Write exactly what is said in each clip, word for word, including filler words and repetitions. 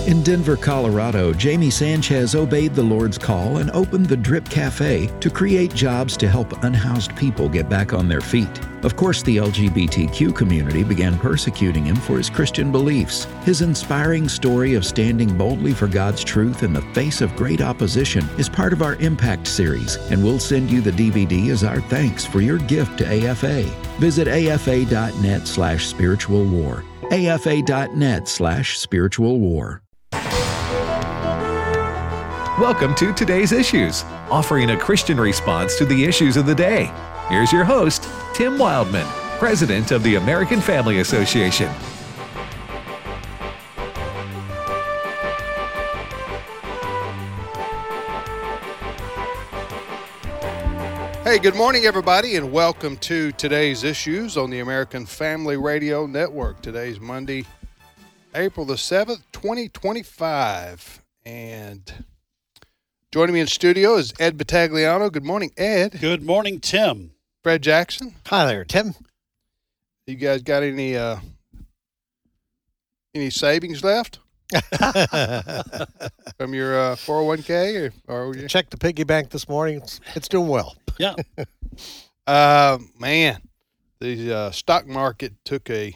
In Denver, Colorado, Jamie Sanchez obeyed the Lord's call and opened the Drip Cafe to create jobs to help unhoused people get back on their feet. Of course, the L G B T Q community began persecuting him for his Christian beliefs. His inspiring story of standing boldly for God's truth in the face of great opposition is part of our Impact series, and we'll send you the D V D as our thanks for your gift to A F A. Visit afa.net slash spiritual war. afa.net slash spiritual war. Welcome to Today's Issues, offering a Christian response to the issues of the day. Here's your host, Tim Wildman, President of the American Family Association. Hey, good morning, everybody, and welcome to Today's Issues on the American Family Radio Network. Today's Monday, April the seventh, twenty twenty-five, and joining me in studio is Ed Battagliano. Good morning, Ed. Good morning, Tim. Fred Jackson. Hi there, Tim. You guys got any uh, any savings left from your uh, four oh one k? Or, or you... Checked the piggy bank this morning. It's, it's doing well. Yeah. uh, man, the uh, stock market took a,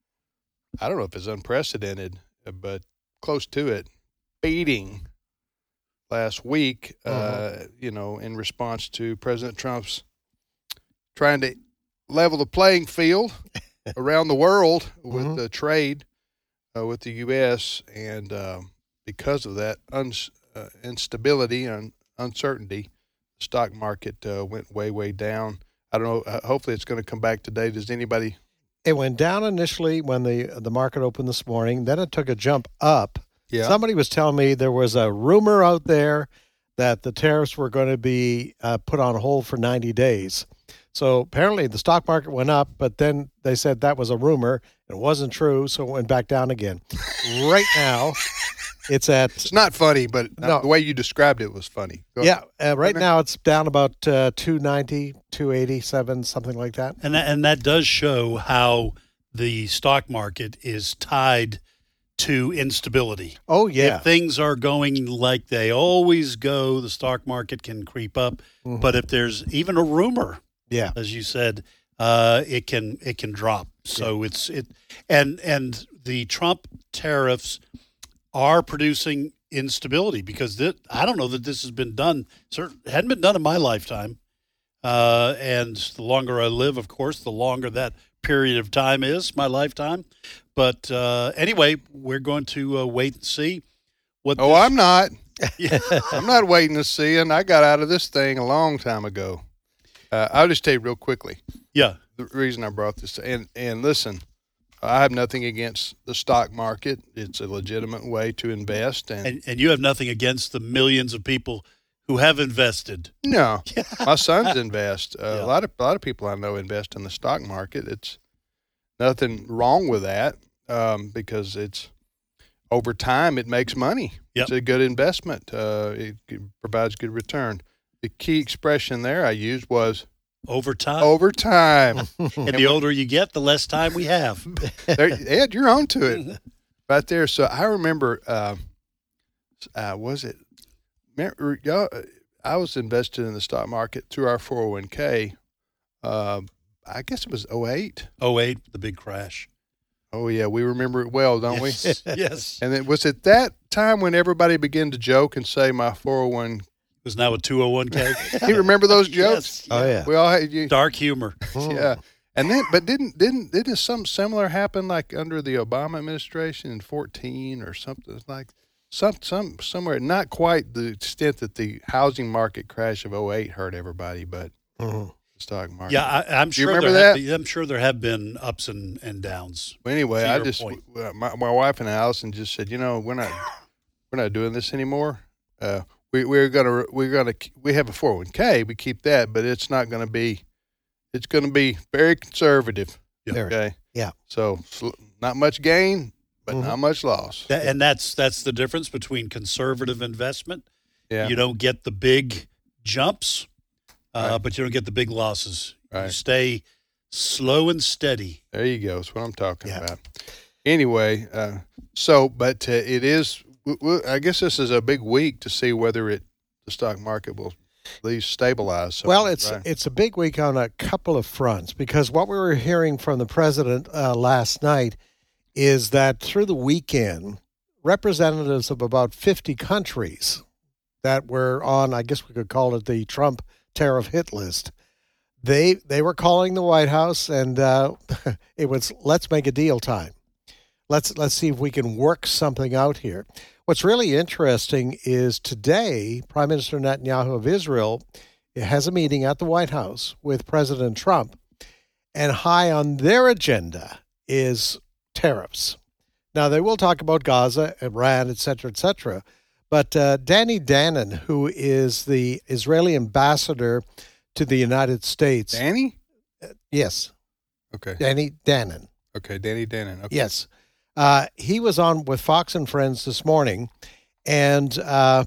I don't know if it's unprecedented, but close to it, beating last week, uh, uh, you know, in response to President Trump's trying to level the playing field around the world with mm-hmm. the trade uh, with the U S And um, because of that uns- uh, instability and uncertainty, the stock market uh, went way, way down. I don't know. Uh, hopefully it's going to come back today. Does anybody? It went down initially when the the market opened this morning. Then it took a jump up. Yeah. Somebody was telling me there was a rumor out there that the tariffs were going to be uh, put on hold for ninety days. So apparently the stock market went up, but then they said that was a rumor. It wasn't true, so it went back down again. Right now, it's at... It's not funny, but no. the way you described it was funny. Go yeah, uh, right now it's down about uh, two ninety, two eighty-seven, something like that. And that, and that does show how the stock market is tied to instability. Oh, yeah. If things are going like they always go, the stock market can creep up. Mm-hmm. But if there's even a rumor, yeah, as you said, uh, it can it can drop. So yeah. it's it and and the Trump tariffs are producing instability because th- I don't know that this has been done. It hadn't been done in my lifetime. Uh, and the longer I live, of course, the longer that period of time is, my lifetime. But uh, anyway, we're going to uh, wait and see what. Oh, this- I'm not. I'm not waiting to see, and I got out of this thing a long time ago. Uh, I'll just tell you real quickly. Yeah. The reason I brought this, and and listen, I have nothing against the stock market. It's a legitimate way to invest, and and, and you have nothing against the millions of people who have invested. No, my sons invest. Uh, Yeah. A lot of a lot of people I know invest in the stock market. It's nothing wrong with that um, because it's over time it makes money. Yep. It's a good investment. Uh, it provides good return. The key expression there I used was over time. over time. And the older you get, the less time we have. There, Ed, you're on to it right there. So I remember, uh, uh, was it, remember, y'all, I was invested in the stock market through our four oh one k. Uh, I guess it was oh eight. oh eight, the big crash. Oh, yeah, we remember it well, don't Yes. we? Yes. And it was at that time when everybody began to joke and say my four oh one. It was now a two oh one k. You remember those jokes? Yes. Oh, yeah. We all had you. Dark humor. Yeah. And then, but didn't didn't didn't something similar happen like under the Obama administration in fourteen or something like some some somewhere? Not quite the extent that the housing market crash of oh eight hurt everybody, but Mm-hmm. the stock market. Yeah, I, I'm sure. remember there have that? been- I'm sure there have been ups and, and downs. Well, anyway, to I your just point. uh, my my wife and Allison just said, you know, we're not we're not doing this anymore. Uh, we we're gonna we're gonna we have a four oh one k. We keep that, but it's not going to be. It's going to be very conservative. Yeah. Okay. Yeah. So sl- not much gain, but Mhm. not much loss. That, and that's that's the difference between conservative investment. Yeah. You don't get the big jumps, uh, Right. but you don't get the big losses. You Right. stay slow and steady. There you go. That's what I'm talking Yeah. about. Anyway, uh, so but uh, it is w- w- I guess this is a big week to see whether it the stock market will at least stabilize. somewhat, Well, it's right? it's a big week on a couple of fronts because what we were hearing from the president uh, last night is that through the weekend, representatives of about fifty countries that were on, I guess we could call it the Trump tariff hit list, they they were calling the White House, and uh, it was let's make a deal time. Let's let's see if we can work something out here. What's really interesting is today, Prime Minister Netanyahu of Israel has a meeting at the White House with President Trump, and high on their agenda is tariffs. Now, they will talk about Gaza, Iran, et cetera, et cetera, but uh, Danny Danon, who is the Israeli ambassador to the United States. Danny? Yes, Okay. Danny Danon. Okay, Danny Danon. Okay. Yes. Uh, he was on with Fox and Friends this morning, and uh,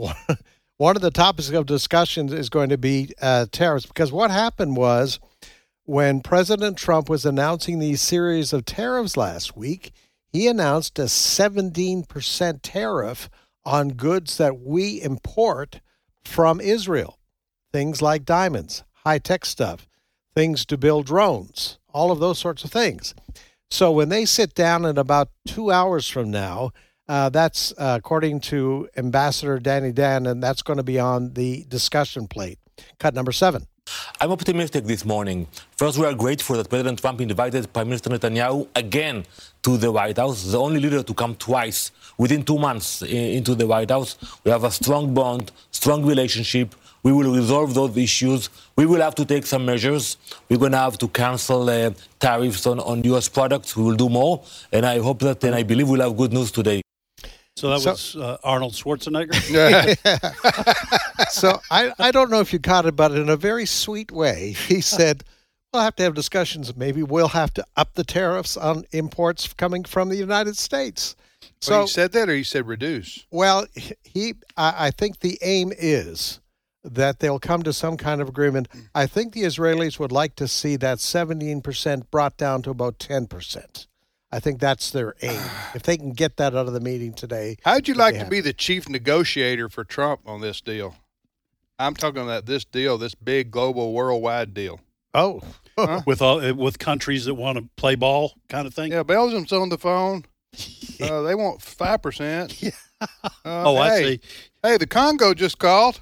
one of the topics of discussion is going to be uh, tariffs, because what happened was when President Trump was announcing these series of tariffs last week, he announced a seventeen percent tariff on goods that we import from Israel, things like diamonds, high-tech stuff, things to build drones, all of those sorts of things. So when they sit down in about two hours from now, uh, that's uh, according to Ambassador Danny Danon, that's going to be on the discussion plate. Cut number seven. I'm optimistic this morning. First, we are grateful that President Trump invited Prime Minister Netanyahu again to the White House, the only leader to come twice within two months into the White House. We have a strong bond, strong relationship. We will resolve those issues. We will have to take some measures. We're going to have to cancel uh, tariffs on, on U S products. We will do more. And I hope that, and I believe we'll have good news today. So that So- was uh, Arnold Schwarzenegger. So I, I don't know if you caught it, but in a very sweet way, he said, we'll have to have discussions. Maybe we'll have to up the tariffs on imports coming from the United States. So So, he said that, or he said reduce? well, he, I, I think the aim is that they'll come to some kind of agreement. I think the Israelis would like to see that seventeen percent brought down to about ten percent. I think that's their aim. If they can get that out of the meeting today. How'd you they'll like be to happy. be the chief negotiator for Trump on this deal? I'm talking about this deal, this big global worldwide deal. Oh, with all uh, with countries that want to play ball, kind of thing. Yeah, Belgium's on the phone. Uh, they want five percent. Uh, Oh, I hey, see. Hey, the Congo just called.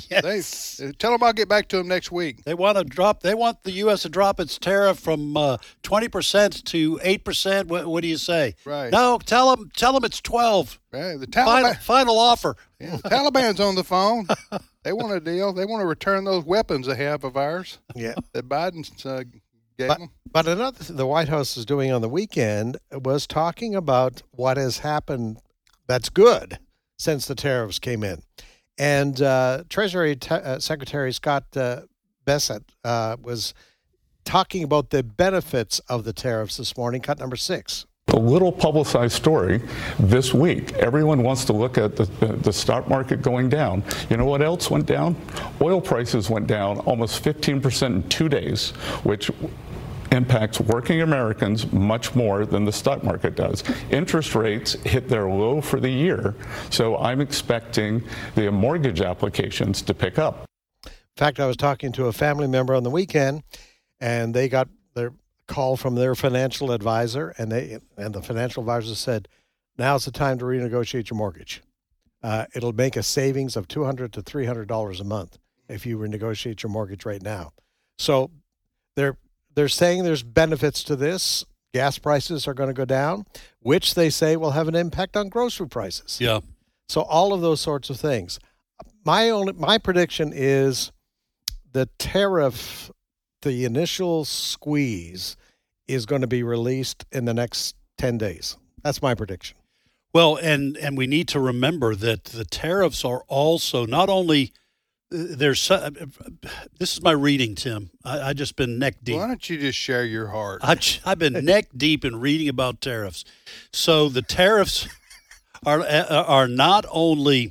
Yes. They, tell them I'll get back to them next week. They want to drop. They want the U S to drop its tariff from uh, twenty percent to eight percent. What, what do you say? Right. No, tell them. Tell them it's twelve. Right, the Final, Taliban, final offer. yeah, the Taliban's on the phone. They want a deal. They want to return those weapons they have of ours yeah. that Biden uh, gave But, them. but another thing the White House is doing on the weekend was talking about what has happened that's good since the tariffs came in. And uh, Treasury Te- uh, Secretary Scott uh, Bessent uh, was talking about the benefits of the tariffs this morning, cut number six. A little publicized story this week. Everyone wants to look at the, the, the stock market going down. You know what else went down? Oil prices went down almost fifteen percent in two days, which impacts working Americans much more than the stock market does. Interest rates hit their low for the year, so I'm expecting the mortgage applications to pick up. In fact, I was talking to a family member on the weekend, and they got their call from their financial advisor, and they and the financial advisor said, now's the time to renegotiate your mortgage. Uh, it'll make a savings of two hundred to three hundred dollars a month if you renegotiate your mortgage right now. So they're they're saying there's benefits to this. Gas prices are going to go down, which they say will have an impact on grocery prices. Yeah. So all of those sorts of things. My only my prediction is the tariff, the initial squeeze, is going to be released in the next ten days. That's my prediction. Well, and and we need to remember that the tariffs are also not only there's so- this is my reading, Tim. I, I just been neck deep. Why don't you just share your heart? I, I've been neck deep in reading about tariffs. So the tariffs are are not only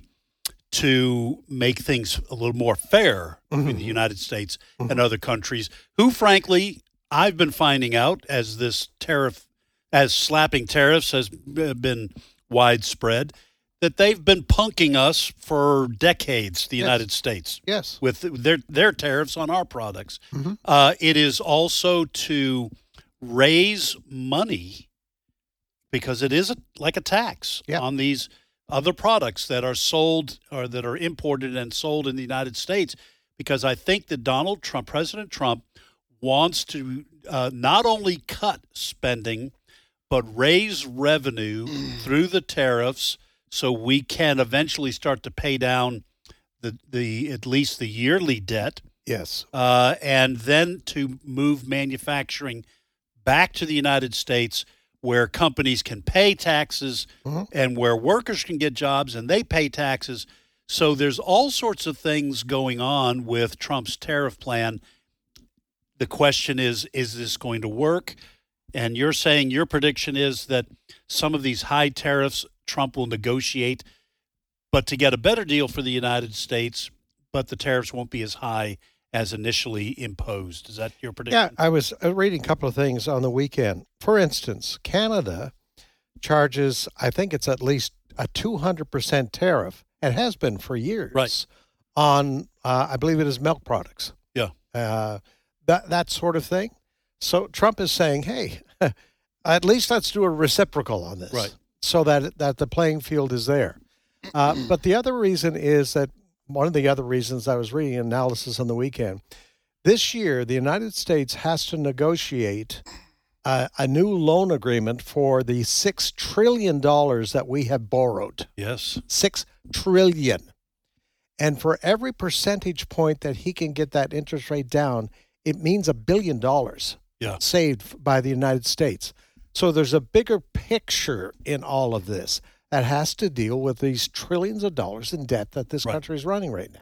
to make things a little more fair Mm-hmm. in the United States and other countries, who, frankly, I've been finding out as this tariff, as slapping tariffs has been widespread, that they've been punking us for decades, the Yes. United States, Yes. with their their tariffs on our products. Mhm. Uh, it is also to raise money because it is a, like a tax Yeah. on these other products that are sold or that are imported and sold in the United States. Because I think that Donald Trump, President Trump, wants to uh, not only cut spending, but raise revenue through the tariffs so we can eventually start to pay down the, the at least the yearly debt, Yes. uh, and then to move manufacturing back to the United States where companies can pay taxes Mhm. and where workers can get jobs and they pay taxes. So there's all sorts of things going on with Trump's tariff plan. The question is, is this going to work? And you're saying your prediction is that some of these high tariffs Trump will negotiate, but to get a better deal for the United States, but the tariffs won't be as high as initially imposed. Is that your Yeah, prediction? I was uh, reading a couple of things on the weekend. For instance, Canada charges, I think it's at least a two hundred percent tariff, and has been for years, Right. on, uh, I believe it is milk products. Yeah. Uh, that, that sort of thing. So Trump is saying, hey, at least let's do a reciprocal on this. Right. So that, that the playing field is there. Uh, but the other reason is that one of the other reasons I was reading analysis on the weekend, this year, the United States has to negotiate a, a new loan agreement for the six trillion dollars that we have borrowed. Yes. Six trillion dollars. And for every percentage point that he can get that interest rate down, it means a billion dollars Yeah. saved by the United States. So there's a bigger picture in all of this that has to deal with these trillions of dollars in debt that this Right. country is running right now.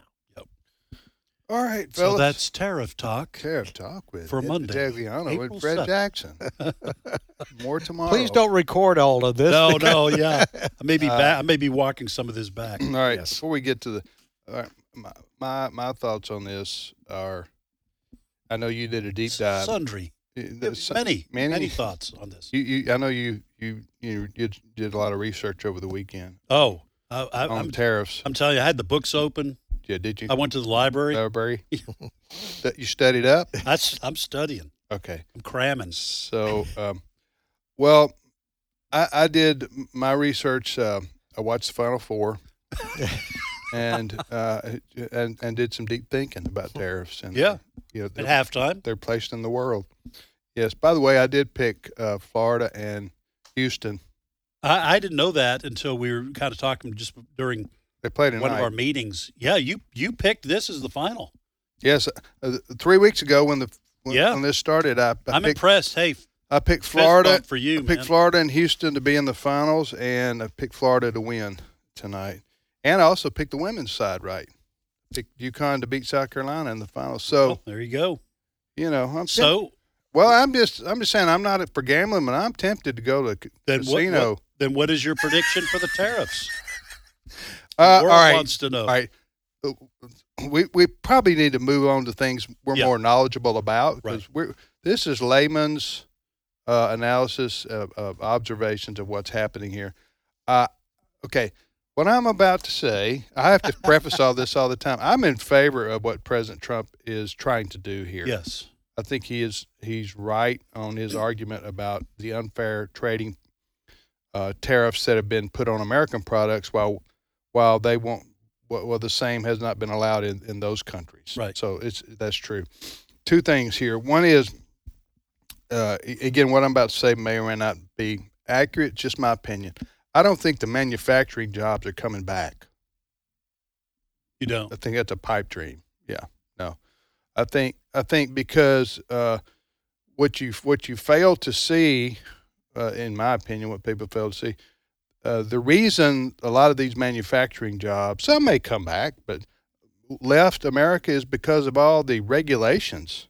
All right, So fellas. that's tariff talk. Tariff Talk with for Ed Monday, Tagliano April and Fred seventh. Jackson. More tomorrow. Please don't record all of this. No, because- no, yeah. I may be Uh, back. I may be walking some of this back. All right. Yes. Before we get to the, all right, my, my my thoughts on this are, I know you did a deep dive. Sundry. Uh, Yeah, some- many, many- many thoughts on this. You, you, I know you, you, you, you did a lot of research over the weekend Oh, I, I, on I'm, tariffs. I'm telling you, I had the books open. Yeah, did you? I went to the library. Library. That you studied up. That's I'm studying. Okay. I'm cramming. So, um, well, I, I did my research. Uh, I watched the Final Four, and uh, and and did some deep thinking about tariffs. And Yeah. you know, At they're, halftime. they're placed in the world. Yes. By the way, I did pick uh, Florida and Houston. I, I didn't know that until we were kind of talking just during They played tonight. one of our meetings. Yeah, you you picked this as the final. Yes. Uh, three weeks ago, when the when, Yeah. when this started, I, I I'm picked impressed. Hey, I picked fist Florida bump for you, I picked man. Florida and Houston to be in the finals, and I picked Florida to win tonight. And I also picked the women's side right. Picked UConn to beat South Carolina in the finals. So Oh, there you go. you know, I'm So well. I'm just I'm just saying I'm not for gambling, but I'm tempted to go to the then what, casino. what? Then what is your prediction for the tariffs? uh, The world all right, wants to know. all right. We we probably need to move on to things we're Yeah. more knowledgeable about because Right. we're this is layman's uh, analysis of, of observations of what's happening here. Uh, okay, what I'm about to say, I have to preface all this all the time. I'm in favor of what President Trump is trying to do here. Yes. I think he is he's right on his argument about the unfair trading uh, tariffs that have been put on American products while while they won't well, well the same has not been allowed in, in those countries. Right. So it's that's true. Two things here. One is uh, again what I'm about to say may or may not be accurate. Just my opinion. I don't think the manufacturing jobs are coming back. You don't. I think that's a pipe dream. Yeah, no, I think I think because uh, what you what you fail to see, uh, in my opinion, what people fail to see, uh, the reason a lot of these manufacturing jobs, some may come back, but left America is because of all the regulations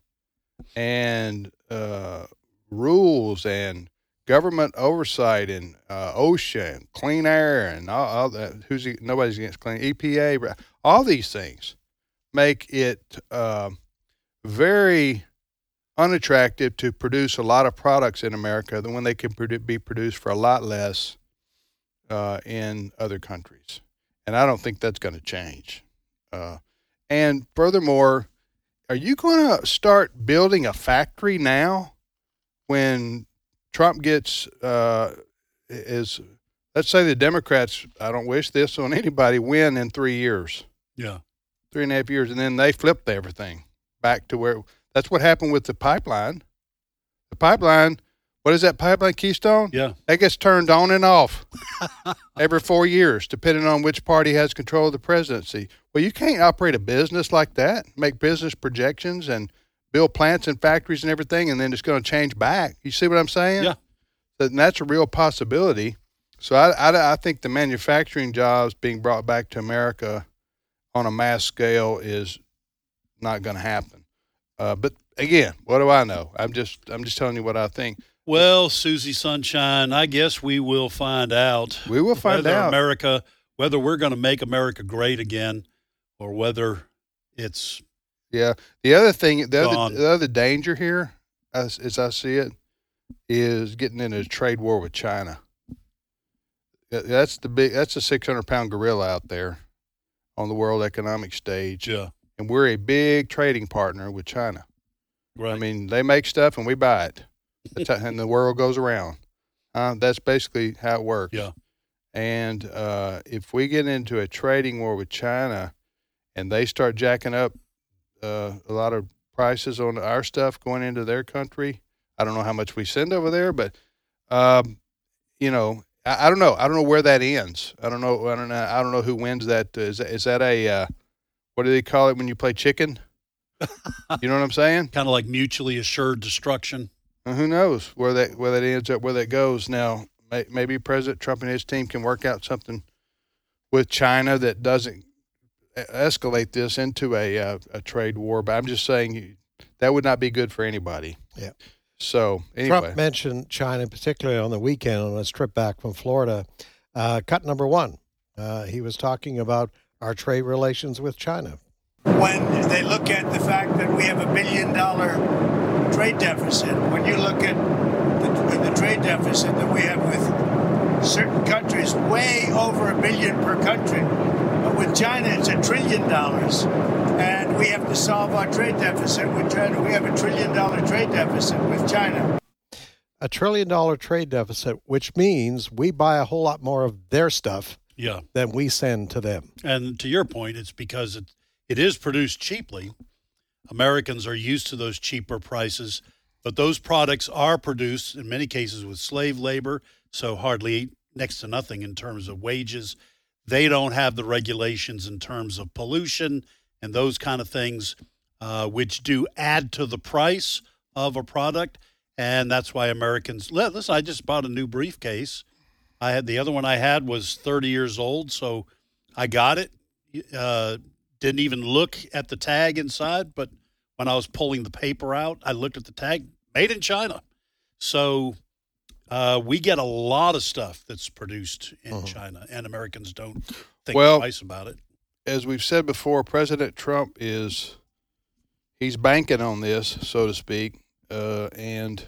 and uh, rules and government oversight and uh, OSHA, clean air, and all, all that. Who's nobody's against clean E P A. All these things make it uh, very unattractive to produce a lot of products in America than when they can produ- be produced for a lot less uh, in other countries. And I don't think that's going to change. Uh, and furthermore, are you going to start building a factory now when Trump gets uh, is let's say the Democrats, I don't wish this on anybody, win in three years. Yeah. Three and a half years, and then they flipped everything back to where that's what happened with the pipeline. The pipeline, what is that pipeline, Keystone? Yeah. That gets turned on and off every four years, depending on which party has control of the presidency. Well, you can't operate a business like that, make business projections and build plants and factories and everything, and then it's going to change back. You see what I'm saying? Yeah. And that's a real possibility. So I, I, I think the manufacturing jobs being brought back to America on a mass scale is not going to happen. Uh, but again, what do I know? I'm just I'm just telling you what I think. Well, Susie Sunshine, I guess we will find out. We will find whether out. America, whether we're going to make America great again, or whether it's yeah. The other thing, the gone. other the other danger here, as, as I see it, is getting into a trade war with China. That's the big. That's a six hundred pound gorilla out there on the world economic stage. Yeah. And we're a big trading partner with China. Right. I mean, they make stuff and we buy it. That's how, and the world goes around. Uh, that's basically how it works. Yeah. And uh, if we get into a trading war with China and they start jacking up uh, a lot of prices on our stuff going into their country, I don't know how much we send over there, but, um, you know, I, I don't know. I don't know where that ends. I don't know. I don't know. I don't know who wins that. Is that, is that a, uh, what do they call it when you play chicken? You know what I'm saying? Kind of like mutually assured destruction. And who knows where that where that ends up, where that goes. Now, may, maybe President Trump and his team can work out something with China that doesn't escalate this into a uh, a trade war. But I'm just saying that would not be good for anybody. Yeah. So anyway, Trump mentioned China, particularly on the weekend on his trip back from Florida. Uh, cut number one, uh, he was talking about our trade relations with China. When they look at the fact that we have a billion dollar trade deficit, when you look at the, the trade deficit that we have with certain countries, way over a billion per country. But with China, it's a trillion dollars. And we have to solve our trade deficit with China. We have a trillion dollar trade deficit with China. A trillion dollar trade deficit, which means we buy a whole lot more of their stuff Yeah. than we send to them. And to your point, it's because it, it is produced cheaply. Americans are used to those cheaper prices, but those products are produced in many cases with slave labor, so hardly next to nothing in terms of wages. They don't have the regulations in terms of pollution and those kind of things, uh, which do add to the price of a product. And that's why Americans, listen, I just bought a new briefcase. I had the other one I had was thirty years old, so I got it. Uh, didn't even look at the tag inside, but when I was pulling the paper out, I looked at the tag, made in China. So uh, we get a lot of stuff that's produced in uh-huh. China, and Americans don't think well, twice about it. As we've said before, President Trump is he's banking on this, so to speak, uh, and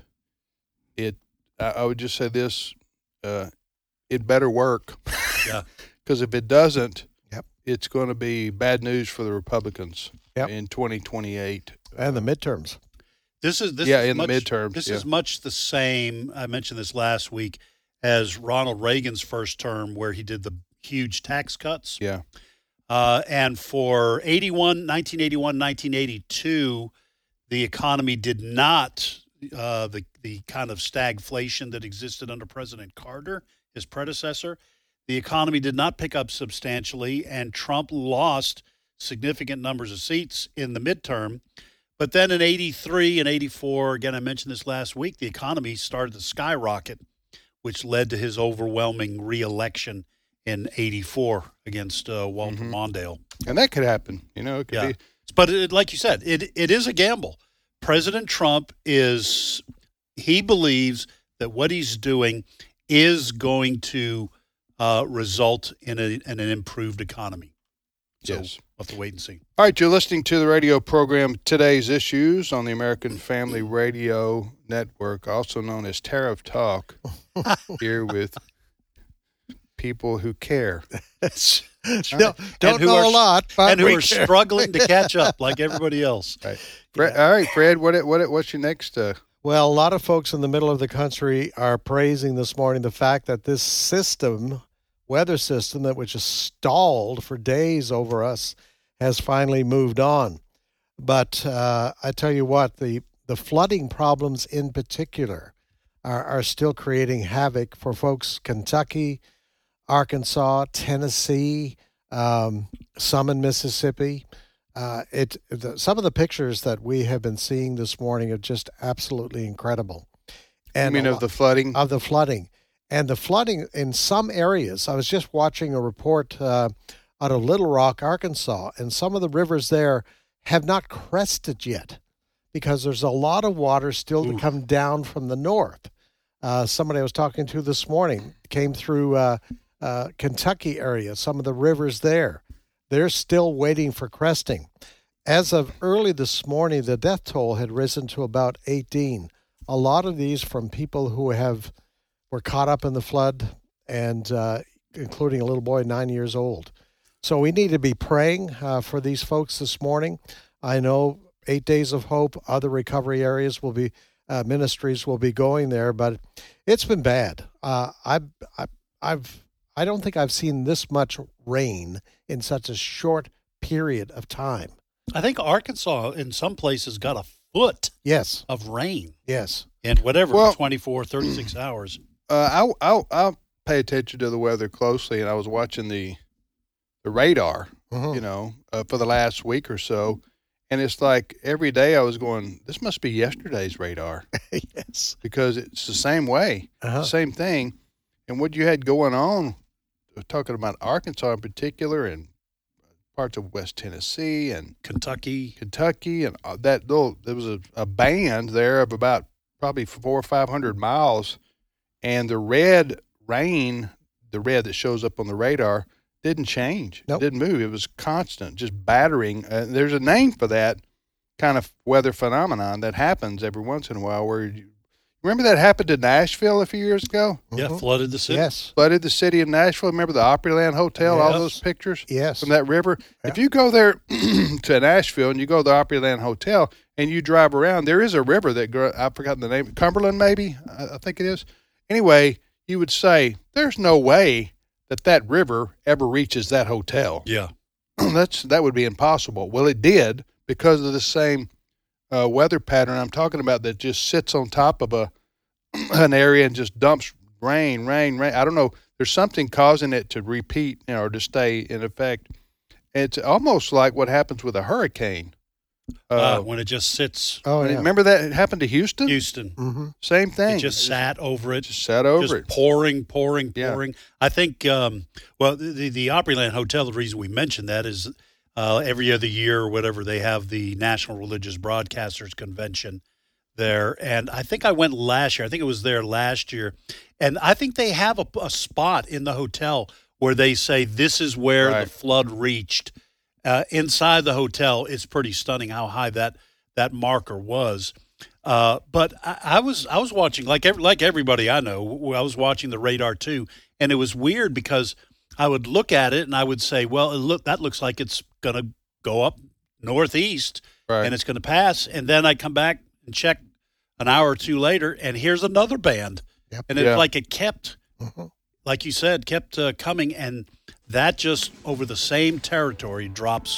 it. I, I would just say this: uh, it better work. Yeah. Because if it doesn't, yep. it's going to be bad news for the Republicans yep. in twenty twenty-eight and the midterms. This is this yeah is in much, the midterms. This yeah. is much the same. I mentioned this last week as Ronald Reagan's first term, where he did the huge tax cuts. Yeah. Uh, and for eighty-one, nineteen eighty-one, nineteen eighty-two, the economy did not uh, the the kind of stagflation that existed under President Carter, his predecessor. The economy did not pick up substantially, and Trump lost significant numbers of seats in the midterm. But then in eighty-three and eighty-four, again, I mentioned this last week, the economy started to skyrocket, which led to his overwhelming reelection in eighty-four against uh, Walter mm-hmm. Mondale. And that could happen. You know, it could yeah. be. But it, like you said, it it is a gamble. President Trump is, he believes that what he's doing is going to uh, result in, a, in an improved economy. So yes. We'll have to wait and see. All right, you're listening to the radio program Today's Issues on the American Family Radio Network, also known as Tariff Talk, here with people who care. don't don't who know are- a lot, but and who we are care. struggling to catch up like everybody else. Right. Fred, all right, Fred. What what what's your next? Uh, Well, a lot of folks in the middle of the country are praising this morning the fact that this system, weather system, that which is stalled for days over us, has finally moved on. But uh, I tell you what, the, the flooding problems in particular are, are still creating havoc for folks Kentucky, Arkansas, Tennessee, um, some in Mississippi. Uh, it the, some of the pictures that we have been seeing this morning are just absolutely incredible. I mean, a of lo- the flooding. of the flooding, and the flooding in some areas. I was just watching a report uh, out of Little Rock, Arkansas, and some of the rivers there have not crested yet because there's a lot of water still to come down from the north. Uh, somebody I was talking to this morning came through uh, uh, Kentucky area, some of the rivers there. They're still waiting for cresting. As of early this morning, the death toll had risen to about eighteen. A lot of these from people who have were caught up in the flood, and uh, including a little boy nine years old. So we need to be praying uh, for these folks this morning. I know Eight Days of Hope, other recovery areas will be, uh, ministries will be going there, but it's been bad. Uh, I've, I, I've, I don't think I've seen this much rain in such a short period of time. I think Arkansas in some places got a foot Yes, of rain yes. in whatever, Well- twenty-four, thirty-six hours. Uh, I I I pay attention to the weather closely, and I was watching the the radar, Mhm. you know, uh, for the last week or so, and it's like every day I was going, this must be yesterday's radar Yes. because it's the same way, Uh-huh. same thing, and what you had going on, talking about Arkansas in particular, and parts of West Tennessee and Kentucky. Kentucky, and uh, that little there was a, a band there of about probably four or five hundred miles, and the red rain, the red that shows up on the radar, didn't change. Nope. It didn't move. It was constant, just battering. Uh, there's a name for that kind of weather phenomenon that happens every once in a while. Where you remember that happened to Nashville a few years ago, Yeah, Mhm. flooded the city. Yes, flooded the city of Nashville. Remember the Opryland Hotel, all Yes. those pictures yes. from that river. Yeah. If you go there to Nashville and you go to the Opryland Hotel and you drive around, there is a river that gro- I've forgotten the name, Cumberland maybe, I, I think it is. Anyway, you would say there's no way that that river ever reaches that hotel. Yeah. That's that would be impossible. Well, it did because of the same uh, weather pattern I'm talking about that just sits on top of a an area and just dumps rain, rain, rain. I don't know. There's something causing it to repeat, you know, or to stay in effect. It's almost like what happens with a hurricane. Uh, Uh, when it just sits, Oh, yeah. Remember that it happened to Houston? Houston. Mm-hmm. Same thing. It just sat over it. Just sat over just it. pouring, pouring, Yeah. pouring. I think, um, well, the, the, the Opryland Hotel, the reason we mentioned that is uh, every other year or whatever, they have the National Religious Broadcasters Convention there. And I think I went last year. I think it was there last year. And I think they have a, a spot in the hotel where they say this is where Right. the flood reached. Uh, inside the hotel, it's pretty stunning how high that, that marker was. Uh, but I, I was I was watching like every, like everybody I know. I was watching the radar too, and it was weird because I would look at it and I would say, "Well, it look that looks like it's going to go up northeast Right. and it's going to pass." And then I come back and check an hour or two later, and here's another band, Yep. and it's Yeah. like it kept, Mhm. like you said, kept uh, coming, and that just over the same territory drops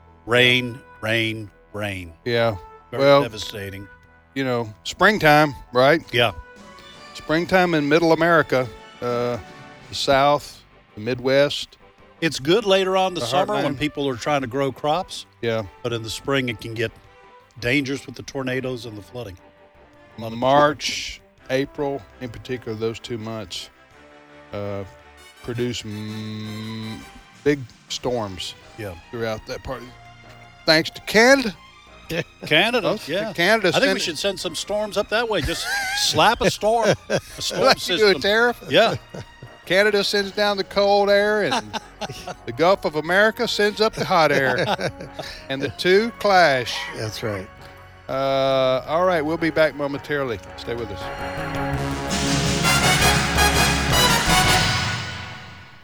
rain, rain, rain. Yeah. Very Well, devastating. you know, springtime, right? Yeah. Springtime in middle America, uh, the South, the Midwest. It's good later on in the, The summer when heartland. people are trying to grow crops, Yeah. but in the spring it can get dangerous with the tornadoes and the flooding. March, April, in particular, those two months uh, produce mm, big storms Yeah. throughout that part. Thanks to Canada. Canada, Oh, yeah. Canada I think sent we it- should send some storms up that way. Just slap a storm, a storm Like you do a system. tariff. Yeah. Canada sends down the cold air, and the Gulf of America sends up the hot air, and the two clash. That's right. Uh, all right, we'll be back momentarily. Stay with us.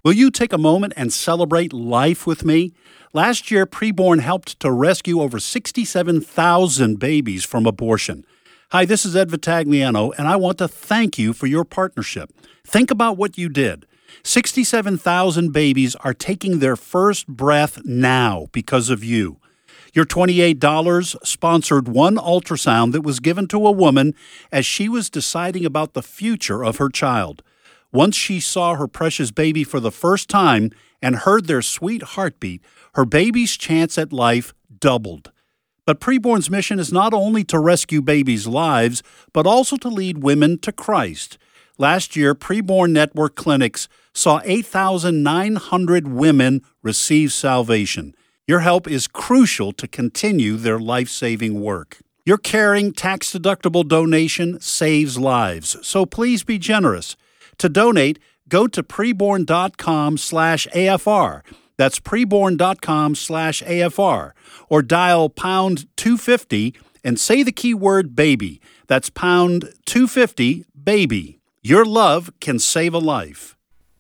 Will you take a moment and celebrate life with me? Last year, Preborn helped to rescue over sixty-seven thousand babies from abortion. Hi, this is Ed Vitagliano, and I want to thank you for your partnership. Think about what you did. sixty-seven thousand babies are taking their first breath now because of you. Your twenty-eight dollars sponsored one ultrasound that was given to a woman as she was deciding about the future of her child. Once she saw her precious baby for the first time and heard their sweet heartbeat, her baby's chance at life doubled. But Preborn's mission is not only to rescue babies' lives, but also to lead women to Christ. Last year, Preborn Network clinics saw eight thousand nine hundred women receive salvation. Your help is crucial to continue their life-saving work. Your caring, tax-deductible donation saves lives, so please be generous. To donate, go to preborn.com slash AFR. That's preborn.com slash AFR. Or dial pound two fifty and say the keyword baby. That's pound two fifty, baby. Your love can save a life.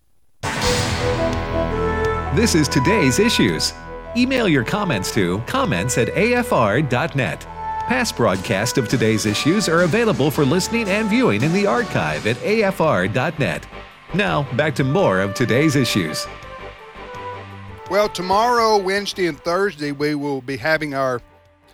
This is Today's Issues. Email your comments to comments at A F R dot net. Past broadcasts of Today's Issues are available for listening and viewing in the archive at A F R dot net. Now, back to more of Today's Issues. Well, tomorrow, Wednesday, and Thursday, we will be having our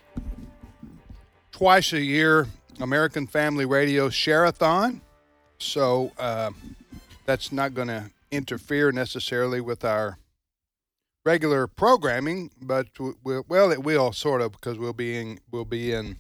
twice a year American Family Radio Share-a-thon. So uh, that's not going to interfere necessarily with our regular programming, but we'll, well, it will sort of, because we'll be in we'll be in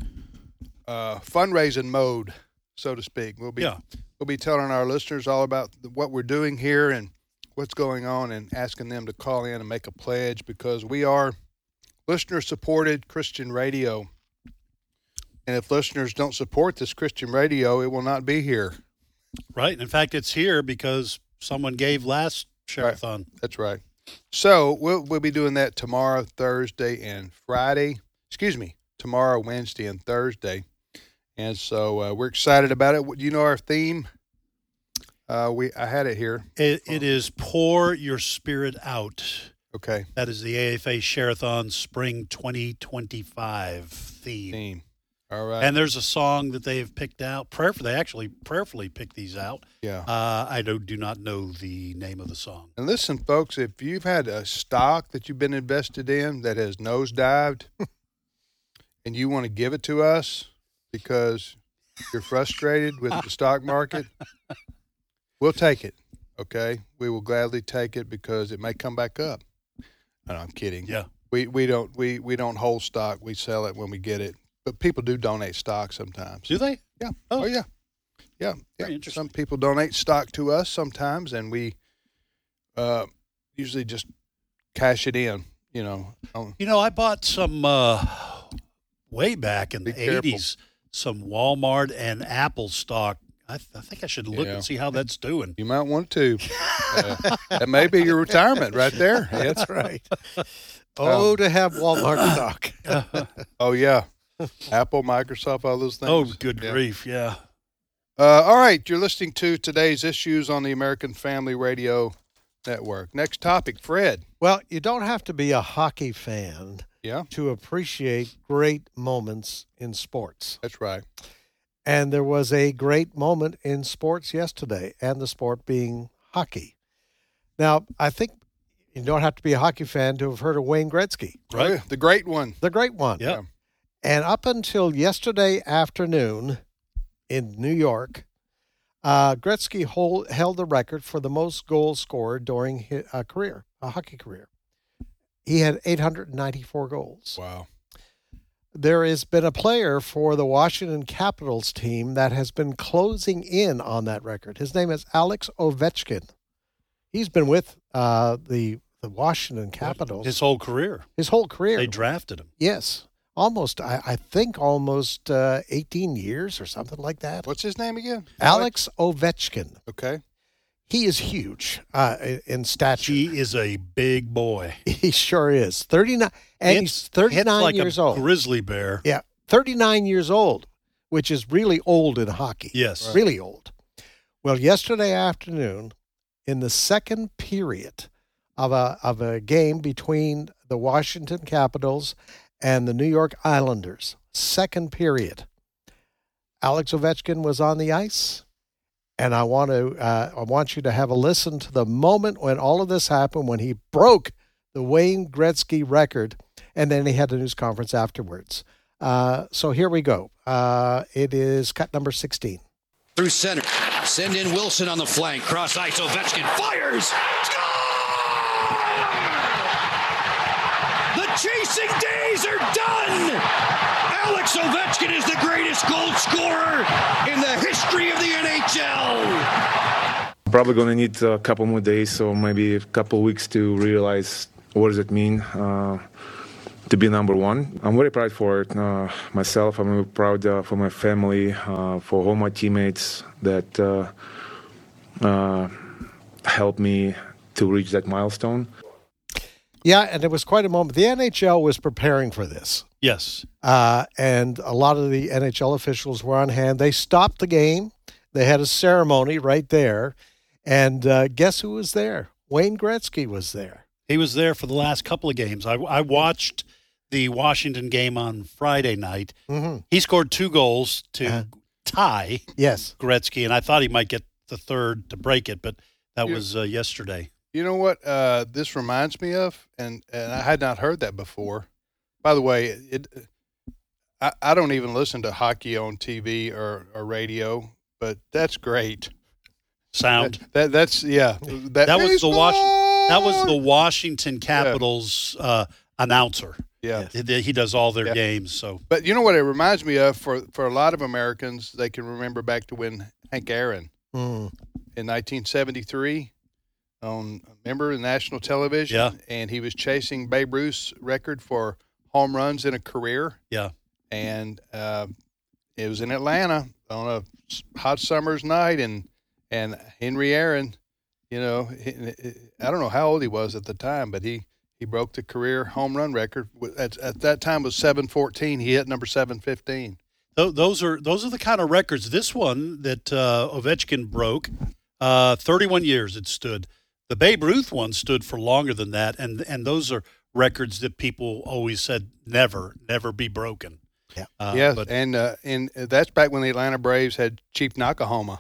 uh, fundraising mode, so to speak. We'll be yeah. we'll be telling our listeners all about what we're doing here and what's going on, and asking them to call in and make a pledge, because we are listener-supported Christian radio, and if listeners don't support this Christian radio, it will not be here. Right. In fact, it's here because someone gave last Share-a-thon. Right. That's right. So we'll we'll be doing that tomorrow, Thursday, and Friday. Excuse me, tomorrow, Wednesday, and Thursday. And so uh, we're excited about it. Do you know our theme? Uh, we I had it here. It, it is Pour Your Spirit Out. Okay. That is the A F A Share-a-thon Spring twenty twenty-five theme. Theme. All right. And there's a song that they have picked out. Prayerfully, they actually prayerfully picked these out. Yeah. Uh, I do, do not know the name of the song. And listen, folks, if you've had a stock that you've been invested in that has nosedived and you want to give it to us because you're frustrated with the stock market, we'll take it, okay? We will gladly take it because it may come back up. No, I'm kidding. Yeah. We we don't we, we don't hold stock. We sell it when we get it. But people do donate stock sometimes. Do they? Yeah. Oh, oh yeah. Yeah. Very yeah. interesting. Some people donate stock to us sometimes, and we uh, usually just cash it in, you know. Um, You know, I bought some uh, way back in Be the careful. eighties, some Walmart and Apple stock. I, th- I think I should look Yeah. and see how that's doing. You might want to. Uh, that may be your retirement right there. That's right. Oh, Um, to have Walmart stock. Oh, yeah. Apple, Microsoft, all those things. Oh, good Yeah. grief, yeah. Uh, all right. You're listening to Today's Issues on the American Family Radio Network. Next topic, Fred. Well, you don't have to be a hockey fan Yeah, to appreciate great moments in sports. that's right. And there was a great moment in sports yesterday, and the sport being hockey. Now, I think you don't have to be a hockey fan to have heard of Wayne Gretzky, Right. Oh, yeah, the great one. the great one. Yeah. And up until yesterday afternoon in New York, uh, Gretzky hold, held the record for the most goals scored during his uh, career, a hockey career. He had eight hundred ninety-four goals. Wow. There has been a player for the Washington Capitals team that has been closing in on that record. His name is Alex Ovechkin. He's been with uh, the the Washington Capitals His whole career. his whole career. They drafted him. Yes. Almost, I, I think almost uh, eighteen years or something like that. What's his name again? Alex Ovechkin. Okay. He is huge uh, in- in stature. He is a big boy. He sure is. thirty-nine, and he's Hits- thirty-nine hits like years a old. grizzly bear. Yeah, thirty-nine years old, which is really old in hockey. Yes. Really old. Well, yesterday afternoon, in the second period of a of a game between the Washington Capitals and the New York Islanders. Second period. Alex Ovechkin was on the ice, and I want to uh, I want you to have a listen to the moment when all of this happened, when he broke the Wayne Gretzky record, and then he had a news conference afterwards. Uh, so here we go. Uh, it is cut number sixteen. Through center. Send in Wilson on the flank. Cross ice. Ovechkin fires. Score! The chasing days are done. Alex Ovechkin is the greatest goal scorer in the history of the N H L. Probably going to need a couple more days or maybe a couple weeks to realize what does it mean uh, to be number one. I'm very proud for it. Uh, myself, I'm very proud uh, for my family, uh, for all my teammates that uh, uh, helped me to reach that milestone. Yeah, and it was quite a moment. The N H L was preparing for this. Yes. Uh, and a lot of the N H L officials were on hand. They stopped the game. They had a ceremony right there. And uh, guess who was there? Wayne Gretzky was there. He was there for the last couple of games. I, I watched the Washington game on Friday night. Mm-hmm. He scored two goals to uh, tie yes. Gretzky, and I thought he might get the third to break it, but that you, was uh, yesterday. You know what uh, this reminds me of? And, and I had not heard that before. By the way, it, I, I don't even listen to hockey on T V or, or radio, but that's great. Sound. That, that that's yeah. That, that was the Was- That was the Yeah. Washington Capitals uh, announcer. Yeah, he, he does all their yeah. games. So, but you know what it reminds me of? For for a lot of Americans, they can remember back to when Hank Aaron mm. in nineteen seventy-three on remember the national television, yeah. and he was chasing Babe Ruth's record for home runs in a career. Yeah, and uh, it was in Atlanta on a hot summer's night, and and Henry Aaron, you know, I don't know how old he was at the time, but he, he broke the career home run record. At, at that time was seven fourteen. He hit number seven fifteen. Those are those are the kind of records. This one that uh, Ovechkin broke, uh, thirty-one years it stood. The Babe Ruth one stood for longer than that, and and those are records that people always said never, never be broken. Yeah, uh, yeah, but, and uh, and that's back when the Atlanta Braves had Chief Nakahoma.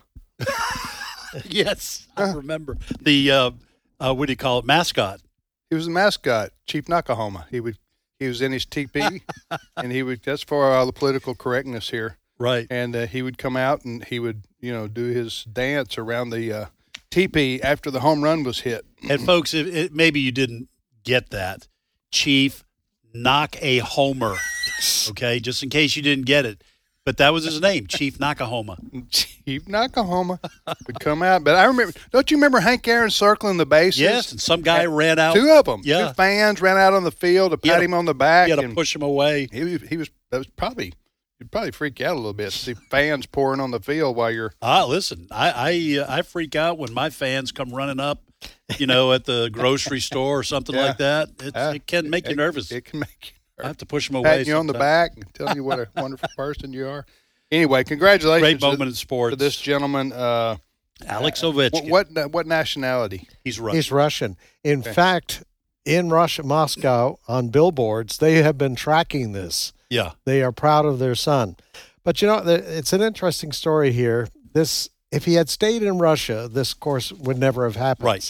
Yes, I remember the uh, uh, what do you call it, mascot? He was the mascot, Chief Nakahoma. He would he was in his teepee, and he would. That's for all the political correctness here, right? And uh, he would come out and he would you know do his dance around the uh, teepee after the home run was hit. And folks, it, it, maybe you didn't get that, Chief Knock a Homer. Okay, just in case you didn't get it. But that was his name, Chief Nakahoma. Chief Nakahoma would come out. But I remember, don't you remember Hank Aaron circling the bases? Yes, and some guy and ran out. Two of them. Yeah. Two fans ran out on the field to pat him on the back. You had to push him away. He, he was, that was probably, you'd probably freak out a little bit to see fans pouring on the field while you're. Ah, listen, I I, uh, I freak out when my fans come running up, you know, at the grocery store or something yeah. like that. It's, uh, it can make it, you nervous. It can make you I have to push them away. Patting you sometime. on the back and telling you what a wonderful person you are. Anyway, congratulations. Great moment to, in sports. to this gentleman. Uh, Alex Ovechkin. What, what what nationality? He's Russian. He's Russian. In okay. fact, in Russia, Moscow, on billboards, they have been tracking this. Yeah. They are proud of their son. But, you know, it's an interesting story here. This, if he had stayed in Russia, this, of course, would never have happened. Right.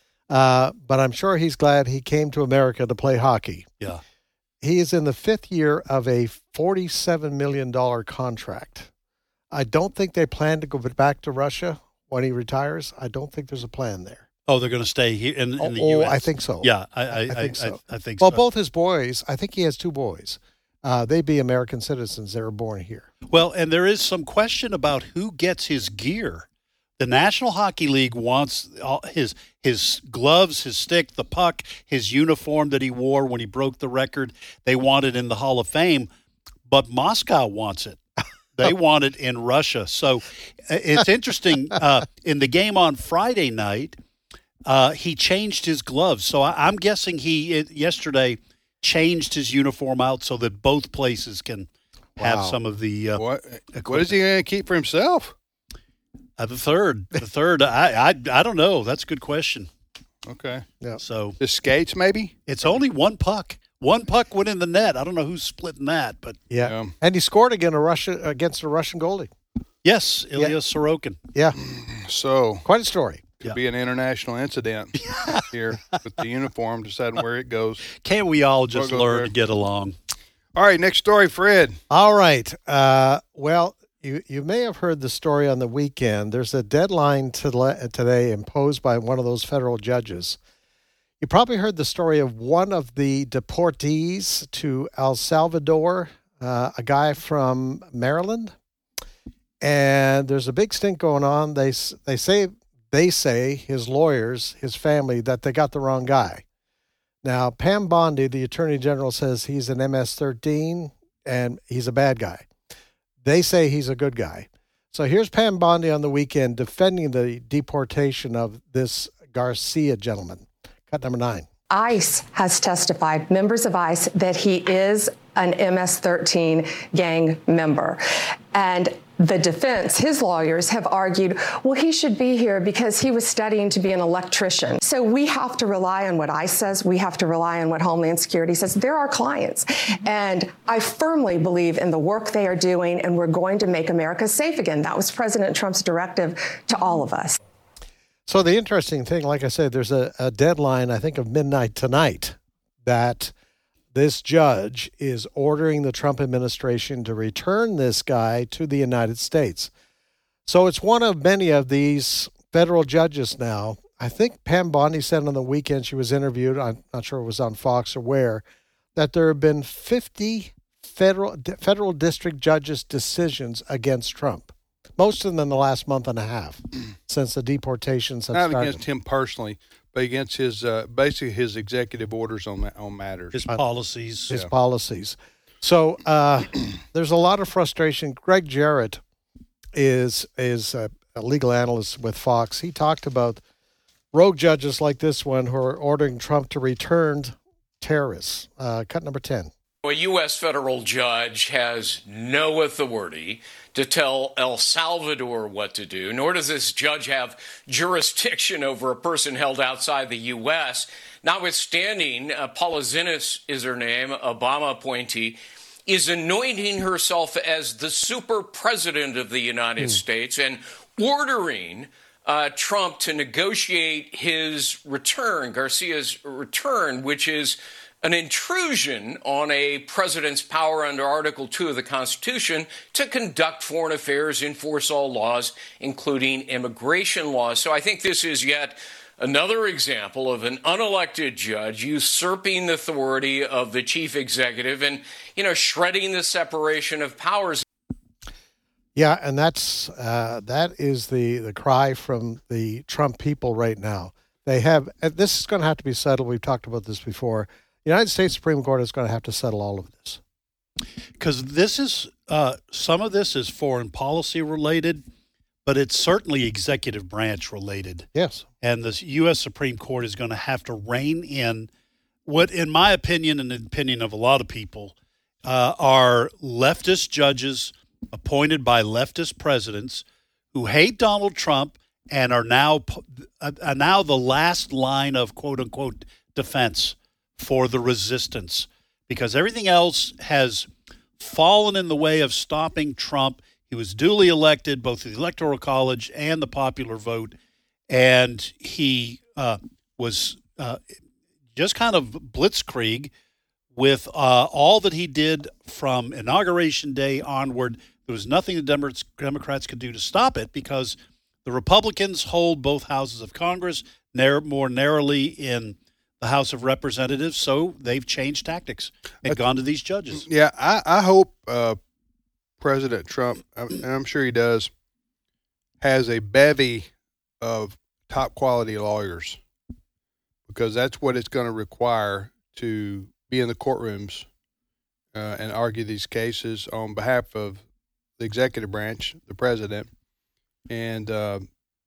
Uh, but I'm sure he's glad he came to America to play hockey. Yeah. He is in the fifth year of a forty-seven million dollars contract. I don't think they plan to go back to Russia when he retires. I don't think there's a plan there. Oh, they're going to stay here in, in the oh, U S? I think so. Yeah, I, I, I think so. I, I think well, so. both his boys, I think he has two boys. Uh, they'd be American citizens. They were born here. Well, and there is some question about who gets his gear. The National Hockey League wants all his his gloves, his stick, the puck, his uniform that he wore when he broke the record. They want it in the Hall of Fame, but Moscow wants it. They want it in Russia. So it's interesting. Uh, in the game on Friday night, uh, he changed his gloves. So I, I'm guessing he it, yesterday changed his uniform out so that both places can have Wow. some of the. Uh, What, what is he going to keep for himself? Uh, the third, the third. I, I, I don't know. That's a good question. Okay. Yeah. So the skates, maybe. It's only one puck. One puck went in the net. I don't know who's splitting that, but Yeah. Yeah. And he scored again a Russia against a Russian goalie. yes, Ilya Yeah. Sorokin. Yeah. So Quite a story. could Yeah. be an international incident here with the uniform, deciding where it goes. Can't we all just We'll go learn there. to get along? All right, next story, Fred. All right. Uh, well, you, you may have heard the story on the weekend. There's a deadline to, today imposed by one of those federal judges. You probably heard the story of one of the deportees to El Salvador, uh, a guy from Maryland. And there's a big stink going on. They s- they say they say his lawyers, his family, that they got the wrong guy. Now, Pam Bondi, the Attorney General, says he's an M S thirteen and he's a bad guy. They say he's a good guy. So here's Pam Bondi on the weekend defending the deportation of this Garcia gentleman. Cut number nine. ICE has testified, members of ICE, that he is an M S thirteen gang member. And the defense, his lawyers, have argued, well, he should be here because he was studying to be an electrician. So we have to rely on what ICE says. We have to rely on what Homeland Security says. They're our clients. And I firmly believe in the work they are doing, and we're going to make America safe again. That was President Trump's directive to all of us. So the interesting thing, like I said, there's a, a deadline, I think, of midnight tonight that this judge is ordering the Trump administration to return this guy to the United States. So it's one of many of these federal judges now. I think Pam Bondi said on the weekend she was interviewed, I'm not sure it was on Fox or where, that there have been fifty federal federal district judges' decisions against Trump. Most of them in the last month and a half since the deportations have Not started. against him personally, but against his uh, basically his executive orders on ma- on matters. His policies. His Yeah. policies. So uh, there's a lot of frustration. Greg Jarrett is is a, a legal analyst with Fox. He talked about rogue judges like this one who are ordering Trump to return terrorists. Uh, cut number ten. A U S federal judge has no authority to tell El Salvador what to do, nor does this judge have jurisdiction over a person held outside the U S. Notwithstanding, uh, Paula Zinnes is her name, Obama appointee, is anointing herself as the super president of the United mm. States and ordering uh, Trump to negotiate his return, Garcia's return, which is an intrusion on a president's power under Article two of the Constitution to conduct foreign affairs, enforce all laws, including immigration laws. So I think this is yet another example of an unelected judge usurping the authority of the chief executive and, you know, shredding the separation of powers. Yeah, and that's uh, that is the, the cry from the Trump people right now. They have, this is going to have to be settled. We've talked about this before. The United States Supreme Court is going to have to settle all of this. Because this is, uh, some of this is foreign policy related, but it's certainly executive branch related. Yes. And the U S Supreme Court is going to have to rein in what, in my opinion and the opinion of a lot of people, uh, are leftist judges appointed by leftist presidents who hate Donald Trump and are now, uh, are now the last line of quote unquote defense for the resistance, because everything else has fallen in the way of stopping Trump. He was duly elected, both the Electoral College and the popular vote, and he uh, was uh, just kind of blitzkrieg with uh, all that he did from Inauguration Day onward. There was nothing the Dem- Democrats could do to stop it because the Republicans hold both houses of Congress narrow, more narrowly in the House of Representatives, so they've changed tactics and That's, gone to these judges. Yeah, I, I hope uh, President Trump, and I'm sure he does, has a bevy of top quality lawyers, because that's what it's going to require to be in the courtrooms uh, and argue these cases on behalf of the executive branch, the president. And, uh,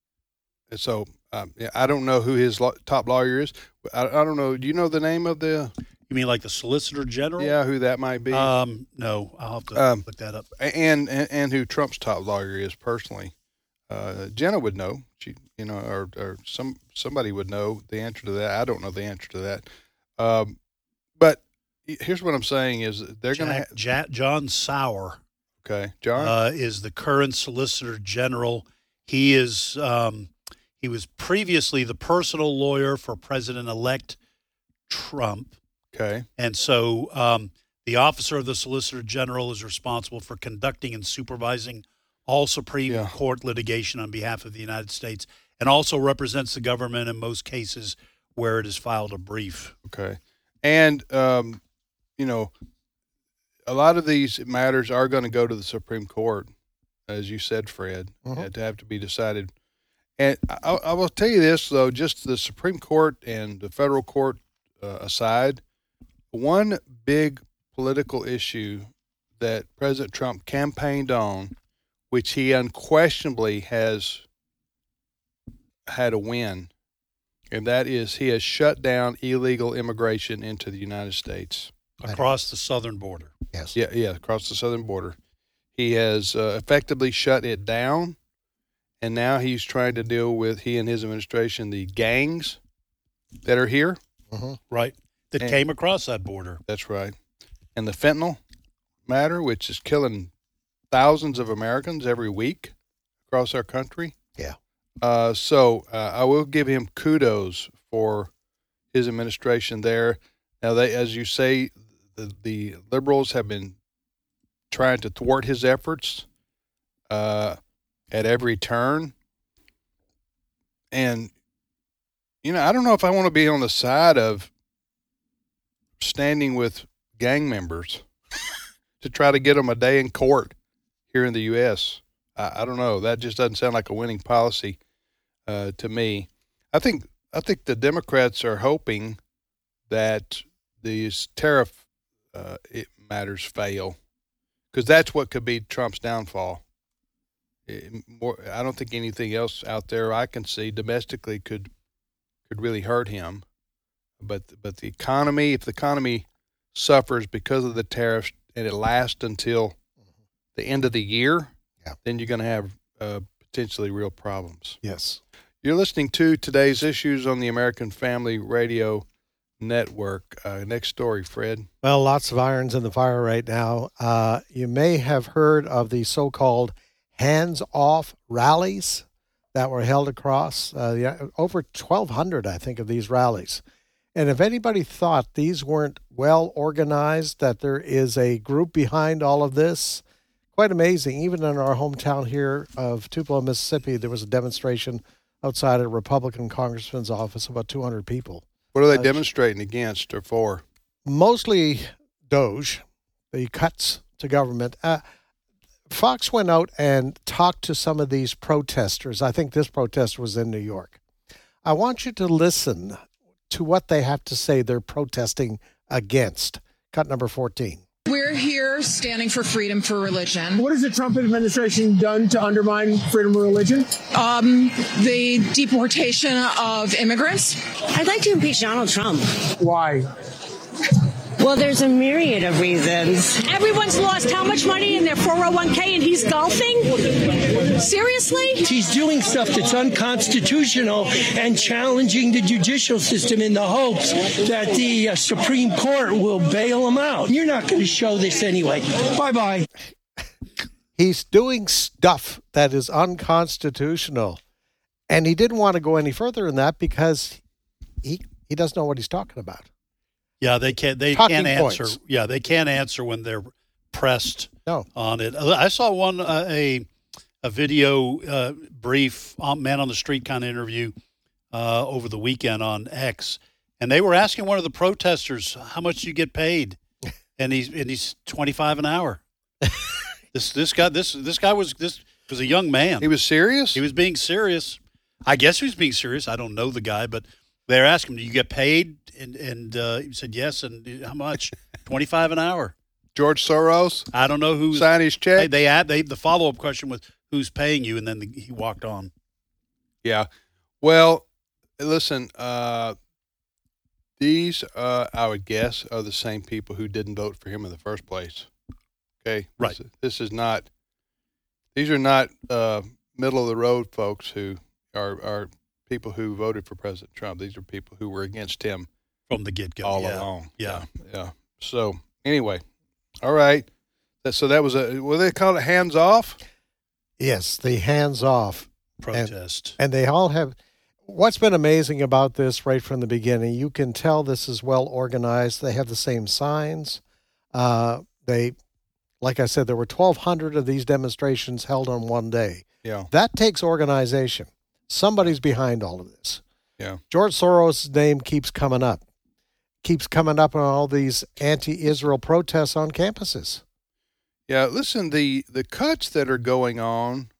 and so um, yeah, I don't know who his lo- top lawyer is. I, I don't know. Do you know the name of the? You mean like the Solicitor General? Yeah, who that might be. Um, no, I'll have to um, look that up. And, and and who Trump's top lawyer is personally. uh, Jenna would know. She, you know, or or some somebody would know the answer to that. I don't know the answer to that. Um, but here's what I'm saying: is they're going to Jack, ha- Jack, John Sauer. Okay, John uh, is the current Solicitor General. He is um, he was previously the personal lawyer for President-elect Trump. Okay, and so um, the officer of the Solicitor General is responsible for conducting and supervising all Supreme Yeah. Court litigation on behalf of the United States, and also represents the government in most cases where it has filed a brief. Okay, and um, you know, a lot of these matters are going to go to the Supreme Court, as you said, Fred, Mhm. uh, to have to be decided. And I, I will tell you this, though, just the Supreme Court and the federal court uh, aside, one big political issue that President Trump campaigned on, which he unquestionably has had a win, and that is he has shut down illegal immigration into the United States. Across the southern border. Yes. Yeah, yeah, across the southern border. He has uh, effectively shut it down, and now he's trying to deal with, he and his administration, the gangs that are here. Mm-hmm. Right. That And- came across that border. That's right. And the fentanyl matter, which is killing thousands of Americans every week across our country. Yeah. Uh, so uh, I will give him kudos for his administration there. Now, they, as you say, the, the liberals have been trying to thwart his efforts uh, at every turn. And, you know, I don't know if I want to be on the side of standing with gang members to try to get them a day in court here in the U S. I, I don't know. That just doesn't sound like a winning policy uh, to me. I think I think the Democrats are hoping that these tariff uh, it matters fail, because that's what could be Trump's downfall. It, more, I don't think anything else out there I can see domestically could could really hurt him. But but the economy, if the economy suffers because of the tariffs and it lasts until the end of the year, yeah. then you're going to have uh, potentially real problems. Yes. You're listening to Today's Issues on the American Family Radio Network. Uh, next story, Fred. Well, lots of irons in the fire right now. Uh, you may have heard of the so-called hands-off rallies that were held across uh, yeah, over twelve hundred, I think, of these rallies. And if anybody thought these weren't well organized, that there is a group behind all of this, quite amazing. Even in our hometown here of Tupelo, Mississippi, there was a demonstration outside a Republican congressman's office, about two hundred people. What are they Uh, demonstrating against or for? Mostly Doge, the cuts to government. Uh, Fox went out and talked to some of these protesters. I think this protester was in New York. I want you to listen to what they have to say they're protesting against. Cut number fourteen. We're here standing for freedom for religion. What has the Trump administration done to undermine freedom of religion? Um, the deportation of immigrants. I'd like to impeach Donald Trump. Why? Well, there's a myriad of reasons. Everyone's lost how much money in their four oh one k and he's golfing? Seriously? He's doing stuff that's unconstitutional and challenging the judicial system in the hopes that the uh, Supreme Court will bail him out. You're not going to show this anyway. Bye-bye. He's doing stuff that is unconstitutional. And he didn't want to go any further in that because he, he doesn't know what he's talking about. Yeah, they can't. They Talking can't answer. points. Yeah, they can't answer when they're pressed no. on it. I saw one uh, a a video uh, brief um, man on the street kind of interview uh, over the weekend on X, and they were asking one of the protesters, "How much do you get paid?" And he's and he's twenty five an hour. this this guy this this guy was this was a young man. He was serious. He was being serious. I guess he was being serious. I don't know the guy, but they're asking him, "Do you get paid?" And and uh, he said yes. And how much? Twenty five an hour. George Soros. I don't know who's sign his check. They, they had they the follow up question was who's paying you, and then the, he walked on. Yeah. Well, listen. Uh, these uh, I would guess are the same people who didn't vote for him in the first place. Okay. Right. This, this is not. These are not uh, middle of the road folks who are are people who voted for President Trump. These are people who were against him from the get-go all yeah. along. Yeah. yeah, yeah. So anyway, all right. That, so that was a what do they call it? Hands off. Yes, the hands off protest, and, and they all have. What's been amazing about this right from the beginning, you can tell this is well organized. They have the same signs. Uh, they, like I said, there were twelve hundred of these demonstrations held on one day. Yeah. That takes organization. Somebody's behind all of this. Yeah. George Soros' name keeps coming up, keeps coming up on all these anti-Israel protests on campuses. Yeah, listen, the, the cuts that are going on,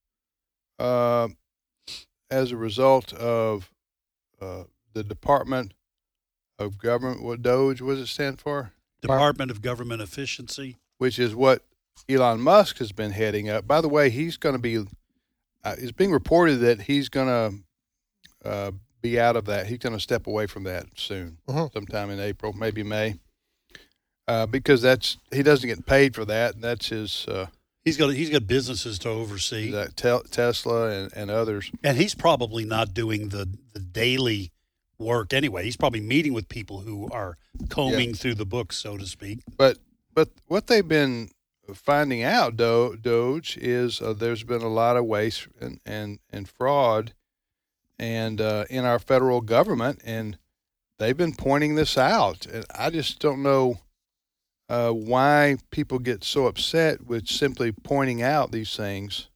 uh, as a result of uh, the Department of Government, what DOGE, what does it stand for? Department of Government Efficiency. Which is what Elon Musk has been heading up. By the way, he's going to be, uh, it's being reported that he's going to uh, be out of that. He's going to step away from that soon, uh-huh. sometime in April, maybe May, uh, because that's he doesn't get paid for that. That's his... Uh, He's got he's got businesses to oversee, that te- Tesla and, and others, and he's probably not doing the, the daily work anyway. He's probably meeting with people who are combing yeah. through the books, so to speak. But but what they've been finding out, Do- Doge, is uh, there's been a lot of waste and and, and fraud, and uh, in our federal government, and they've been pointing this out, and I just don't know. Uh, why people get so upset with simply pointing out these things.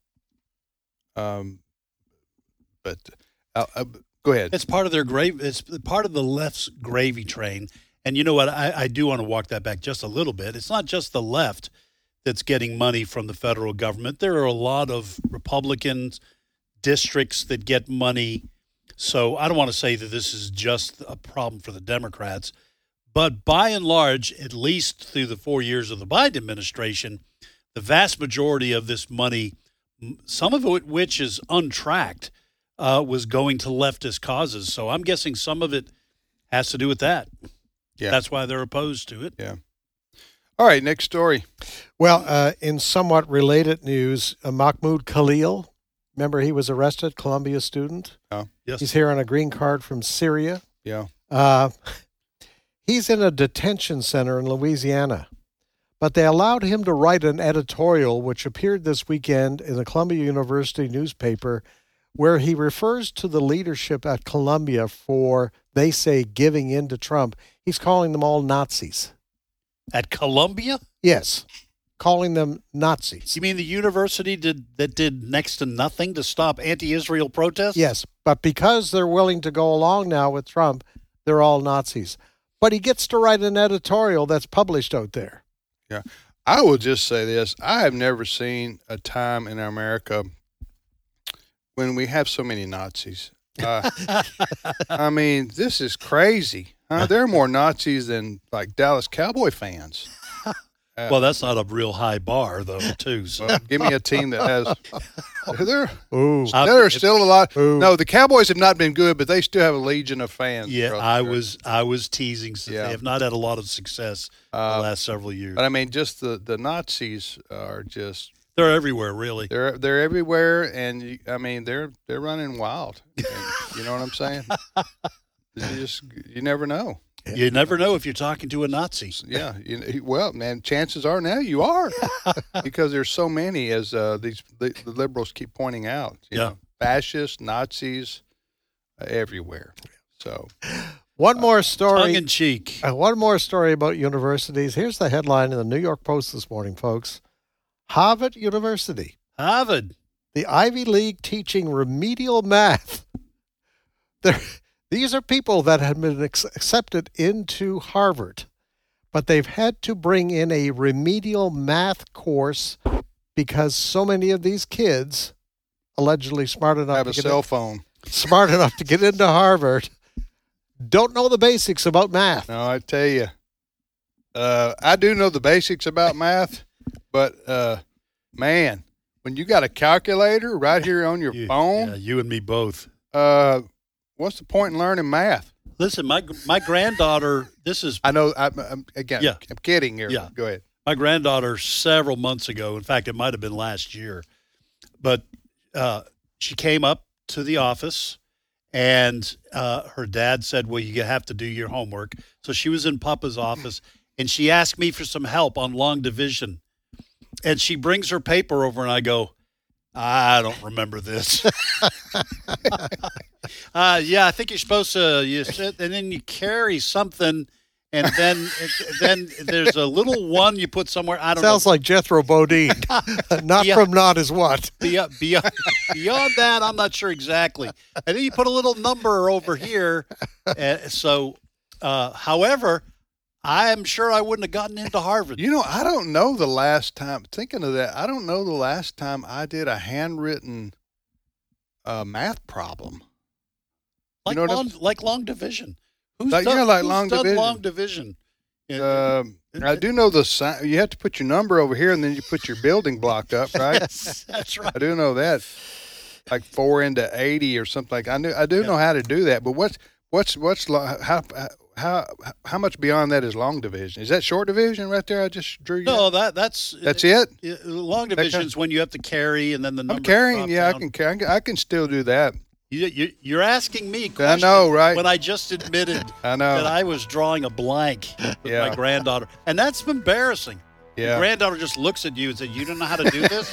Um, but uh, uh, go ahead. It's part of their grave. It's part of the left's gravy train. And you know what? I, I do want to walk that back just a little bit. It's not just the left that's getting money from the federal government. There are a lot of Republican districts that get money. So I don't want to say that this is just a problem for the Democrats. But by and large, at least through the four years of the Biden administration, the vast majority of this money, some of it which is untracked, uh, was going to leftist causes. So I'm guessing some of it has to do with that. Yeah. That's why they're opposed to it. Yeah. All right, next story. Well, uh, in somewhat related news, uh, Mahmoud Khalil, remember he was arrested, Columbia student? Oh, yes. He's here on a green card from Syria. Yeah. Uh He's in a detention center in Louisiana, but they allowed him to write an editorial which appeared this weekend in the Columbia University newspaper where he refers to the leadership at Columbia for, they say, giving in to Trump. He's calling them all Nazis. At Columbia? Yes, calling them Nazis. You mean the university did that did next to nothing to stop anti-Israel protests? Yes, but because they're willing to go along now with Trump, they're all Nazis. But he gets to write an editorial that's published out there. Yeah. I will just say this. I have never seen a time in America when we have so many Nazis. Uh, I mean, this is crazy. Huh? There are more Nazis than, like, Dallas Cowboy fans. Uh, well, that's not a real high bar, though, too. So. Well, give me a team that has – there, Ooh. there are still a lot Ooh. – no, the Cowboys have not been good, but they still have a legion of fans. Yeah, I was I was teasing. Yeah. They have not had a lot of success uh, the last several years. But, I mean, just the, the Nazis are just – they're everywhere, really. They're they're everywhere, and, you, I mean, they're they're running wild. And, you know what I'm saying? You just – you never know. You never know if you're talking to a Nazi. Yeah. You, well, man, chances are now you are because there's so many, as uh, these the, the liberals keep pointing out. You yeah. know, fascists, Nazis, uh, everywhere. So, one more story. Tongue in cheek. Uh, one more story about universities. Here's the headline in the New York Post this morning, folks. Harvard University. Harvard. The Ivy League teaching remedial math. They're. These are people that have been ex- accepted into Harvard, but they've had to bring in a remedial math course because so many of these kids, allegedly smart enough have to a get cell in, phone, smart enough to get into Harvard, don't know the basics about math. No, I tell you, uh, I do know the basics about math, but uh, man, when you got a calculator right here on your you, phone, yeah, you and me both. Uh, what's the point in learning math? Listen, my my granddaughter. This is I know. I'm, I'm again. Yeah. I'm kidding here. Yeah. Go ahead. My granddaughter several months ago. In fact, it might have been last year, but uh, she came up to the office, and uh, her dad said, well, you have to do your homework. So she was in Papa's office, and she asked me for some help on long division. And she brings her paper over, and I go, I don't remember this. uh, yeah, I think you're supposed to, you sit, and then you carry something, and then then there's a little one you put somewhere. I don't Sounds know. like Jethro Bodine. Not Yeah. from Not Is What. Beyond, beyond, beyond that, I'm not sure exactly. And then you put a little number over here. Uh, so, uh, however, I'm sure I wouldn't have gotten into Harvard. You know, I don't know the last time, thinking of that, I don't know the last time I did a handwritten uh, math problem. Like, you know what long, like long division. Who's Like, done, yeah, like who's long done division. long division? Um, I do know the sign. You have to put your number over here, and then you put your building block up, right? Yes, that's right. I do know that. Like four into eighty or something like. I knew. I do Yeah. know how to do that. But what's what's what's lo- how how how much beyond that is long division? Is that short division right there? I just drew you. No, that that's That's it? Uh, Long That division kind- is when you have to carry, and then the I'm numbers carrying. drop Yeah, I down. can carry. I can- I can still do that. You, you, you're asking me I questions know, right? when I just admitted I know. that I was drawing a blank with Yeah. my granddaughter. And that's embarrassing. Yeah. Your granddaughter just looks at you and says, you don't know how to do this?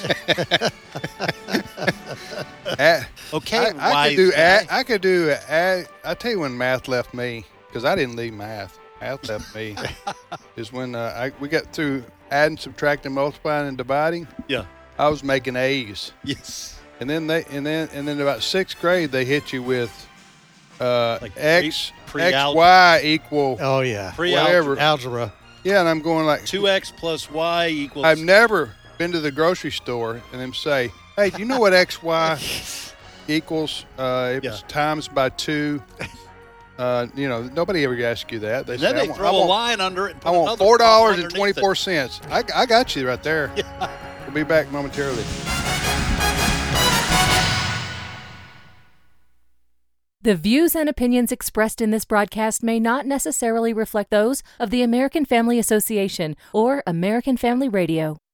A- Okay, I, I wise could do. guy. A, I could do. A, I tell you when math left me, because I didn't leave math. Math left me is when uh, I we got through adding, subtracting, multiplying, and dividing. Yeah. I was making A's. Yes. And then they and then and then about sixth grade they hit you with uh, Like x pre- x pre-algebra. y equal Oh, yeah. whatever. Algebra. Yeah, and I'm going like two x plus y equals... I've never been to the grocery store and them say, "Hey, do you know what x y equals?" Uh, it was Yeah. times by two. Uh, you know, nobody ever asks you that. They And say, then I they want, throw I a want, line under it and put I want another four dollars problem and twenty four cents. I, I got you right there. We'll be back momentarily. The views and opinions expressed in this broadcast may not necessarily reflect those of the American Family Association or American Family Radio.